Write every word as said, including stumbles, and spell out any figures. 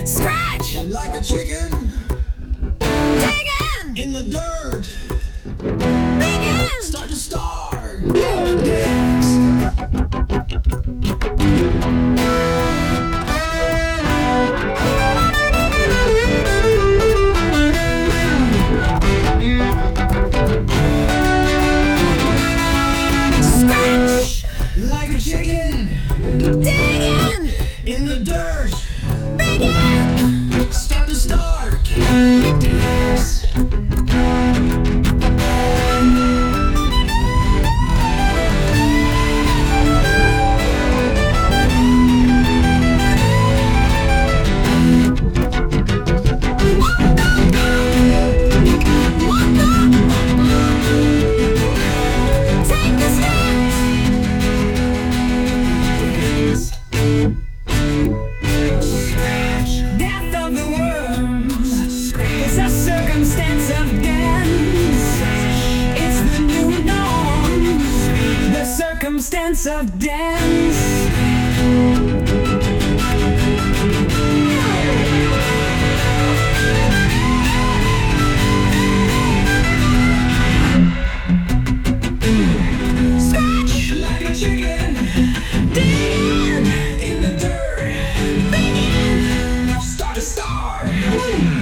Scratch like a chicken digging in the dirt. begin. Start to start. Dance. Scratch Like a chicken digging in the dirt. begin. Start to start. Dance. Take the steps. Death of the world is a circumstance of dance. It's the new norm, the circumstance of dance. Scratch Like a chicken digging in the dirt. begin. Start to start.